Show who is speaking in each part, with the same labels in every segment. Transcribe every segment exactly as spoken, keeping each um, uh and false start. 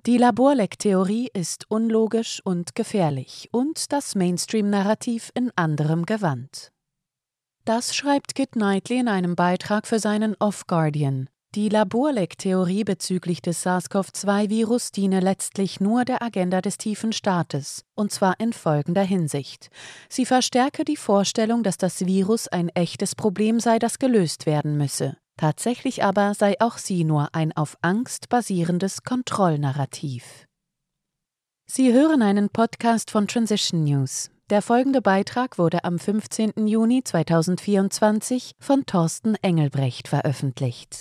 Speaker 1: Die Laborleck-Theorie ist unlogisch und gefährlich und das Mainstream-Narrativ in anderem Gewand. Das schreibt Kit Knightley in einem Beitrag für seinen Off-Guardian. Die Laborleck-Theorie bezüglich des SARS-C o V zwei Virus diene letztlich nur der Agenda des tiefen Staates, und zwar in folgender Hinsicht. Sie verstärke die Vorstellung, dass das Virus ein echtes Problem sei, das gelöst werden müsse. Tatsächlich aber sei auch sie nur ein auf Angst basierendes Kontrollnarrativ. Sie hören einen Podcast von Transition News. Der folgende Beitrag wurde am fünfzehnten Juni zweitausendvierundzwanzig von Thorsten Engelbrecht veröffentlicht.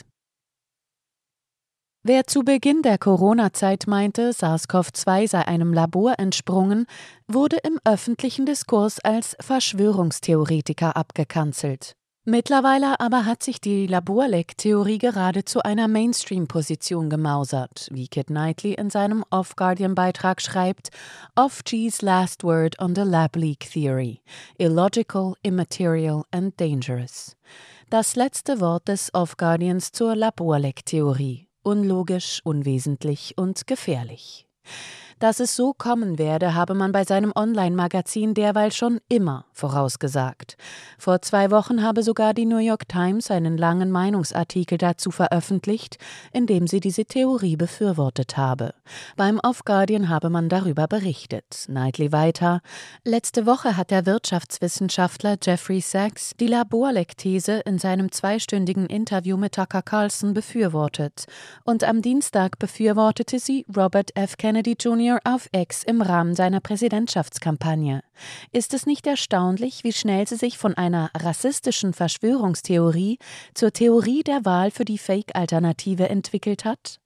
Speaker 1: Wer zu Beginn der Corona-Zeit meinte, SARS-C o V zwei sei einem Labor entsprungen, wurde im öffentlichen Diskurs als Verschwörungstheoretiker abgekanzelt. Mittlerweile aber hat sich die Laborleck-Theorie gerade zu einer Mainstream-Position gemausert, wie Kit Knightley in seinem Off-Guardian-Beitrag schreibt, Off G's last word on the lab leak theory, illogical, immaterial and dangerous. Das letzte Wort des Off-Guardians zur Laborleck-Theorie, unlogisch, unwesentlich und gefährlich. Dass es so kommen werde, habe man bei seinem Online-Magazin derweil schon immer vorausgesagt. Vor zwei Wochen habe sogar die New York Times einen langen Meinungsartikel dazu veröffentlicht, in dem sie diese Theorie befürwortet habe. Beim Off-Guardian habe man darüber berichtet. Knightley weiter: Letzte Woche hat der Wirtschaftswissenschaftler Jeffrey Sachs die Laborleck-These in seinem zweistündigen Interview mit Tucker Carlson befürwortet. Und am Dienstag befürwortete sie Robert F. Kennedy Junior auf X im Rahmen seiner Präsidentschaftskampagne. Ist es nicht erstaunlich, wie schnell sie sich von einer rassistischen Verschwörungstheorie zur Theorie der Wahl für die Fake-Alternative entwickelt hat?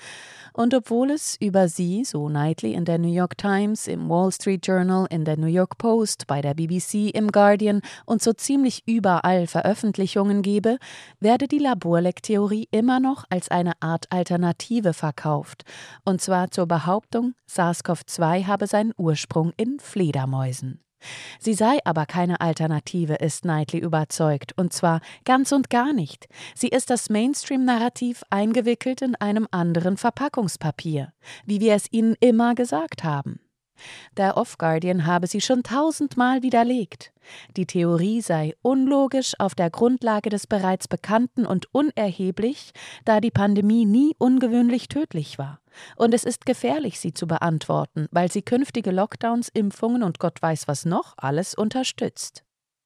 Speaker 1: Und obwohl es über sie, so Knightley in der New York Times, im Wall Street Journal, in der New York Post, bei der B B C, im Guardian und so ziemlich überall Veröffentlichungen gebe, werde die Laborleck-Theorie immer noch als eine Art Alternative verkauft, und zwar zur Behauptung, SARS-C o V zwei habe seinen Ursprung in Fledermäusen. Sie sei aber keine Alternative, ist Knightley überzeugt, und zwar ganz und gar nicht. Sie ist das Mainstream-Narrativ eingewickelt in einem anderen Verpackungspapier, wie wir es Ihnen immer gesagt haben. Der Off-Guardian habe sie schon tausendmal widerlegt. Die Theorie sei unlogisch auf der Grundlage des bereits Bekannten und unerheblich, da die Pandemie nie ungewöhnlich tödlich war. Und es ist gefährlich, sie zu beantworten, weil sie künftige Lockdowns, Impfungen und Gott weiß was noch alles unterstützt.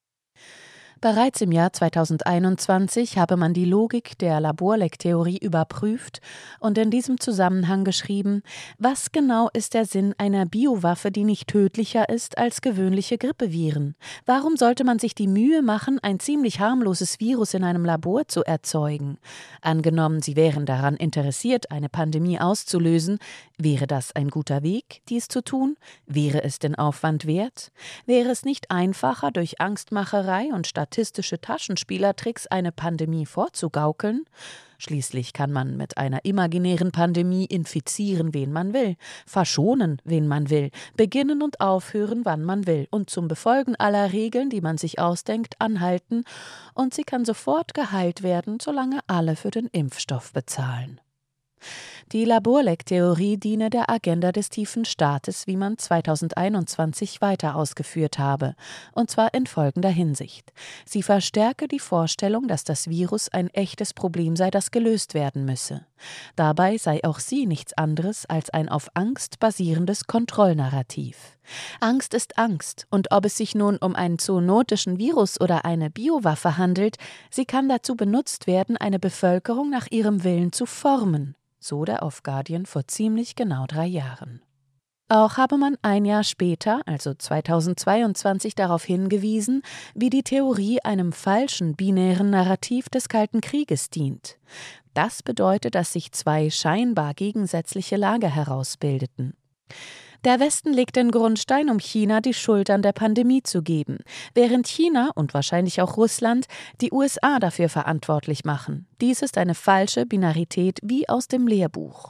Speaker 1: Bereits im Jahr zweitausendeinundzwanzig habe man die Logik der Laborleck-Theorie überprüft und in diesem Zusammenhang geschrieben, was genau ist der Sinn einer Biowaffe, die nicht tödlicher ist als gewöhnliche Grippeviren? Warum sollte man sich die Mühe machen, ein ziemlich harmloses Virus in einem Labor zu erzeugen? Angenommen, Sie wären daran interessiert, eine Pandemie auszulösen, wäre das ein guter Weg, dies zu tun? Wäre es den Aufwand wert? Wäre es nicht einfacher, durch Angstmacherei und statistische Taschenspielertricks eine Pandemie vorzugaukeln? Schließlich kann man mit einer imaginären Pandemie infizieren, wen man will, verschonen, wen man will, beginnen und aufhören, wann man will und zum Befolgen aller Regeln, die man sich ausdenkt, anhalten, und sie kann sofort geheilt werden, solange alle für den Impfstoff bezahlen. Die Laborleck-Theorie diene der Agenda des tiefen Staates, wie man zweitausendeinundzwanzig weiter ausgeführt habe, und zwar in folgender Hinsicht. Sie verstärke die Vorstellung, dass das Virus ein echtes Problem sei, das gelöst werden müsse. Dabei sei auch sie nichts anderes als ein auf Angst basierendes Kontrollnarrativ. Angst ist Angst, und ob es sich nun um einen zoonotischen Virus oder eine Biowaffe handelt, sie kann dazu benutzt werden, eine Bevölkerung nach ihrem Willen zu formen. So der Off-Guardian vor ziemlich genau drei Jahren. Auch habe man ein Jahr später, also zweitausendzweiundzwanzig, darauf hingewiesen, wie die Theorie einem falschen binären Narrativ des Kalten Krieges dient. Das bedeutet, dass sich zwei scheinbar gegensätzliche Lager herausbildeten. Der Westen legt den Grundstein, um China die Schuld an der Pandemie zu geben, während China und wahrscheinlich auch Russland die U S A dafür verantwortlich machen. Dies ist eine falsche Binarität wie aus dem Lehrbuch.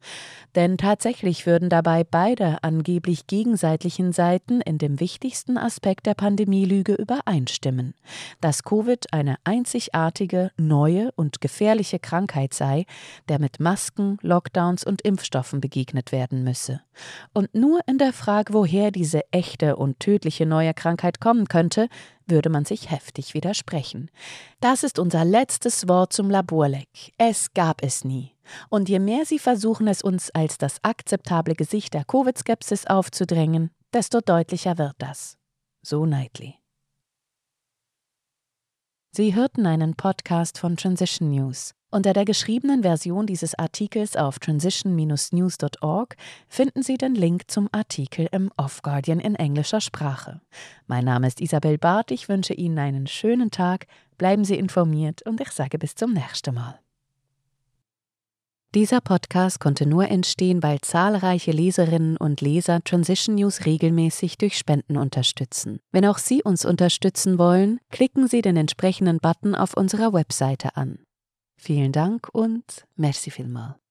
Speaker 1: Denn tatsächlich würden dabei beide angeblich gegenseitigen Seiten in dem wichtigsten Aspekt der Pandemielüge übereinstimmen, dass Covid eine einzigartige, neue und gefährliche Krankheit sei, der mit Masken, Lockdowns und Impfstoffen begegnet werden müsse. Und nur in der Frage, woher diese echte und tödliche neue Krankheit kommen könnte, würde man sich heftig widersprechen. Das ist unser letztes Wort zum Laborleck. Es gab es nie. Und je mehr sie versuchen, es uns als das akzeptable Gesicht der Covid-Skepsis aufzudrängen, desto deutlicher wird das. So Knightley. Sie hörten einen Podcast von Transition News. Unter der geschriebenen Version dieses Artikels auf transition Bindestrich news Punkt org finden Sie den Link zum Artikel im Off-Guardian in englischer Sprache. Mein Name ist Isabel Barth, ich wünsche Ihnen einen schönen Tag, bleiben Sie informiert und ich sage bis zum nächsten Mal. Dieser Podcast konnte nur entstehen, weil zahlreiche Leserinnen und Leser Transition News regelmäßig durch Spenden unterstützen. Wenn auch Sie uns unterstützen wollen, klicken Sie den entsprechenden Button auf unserer Webseite an. Vielen Dank und merci vielmals.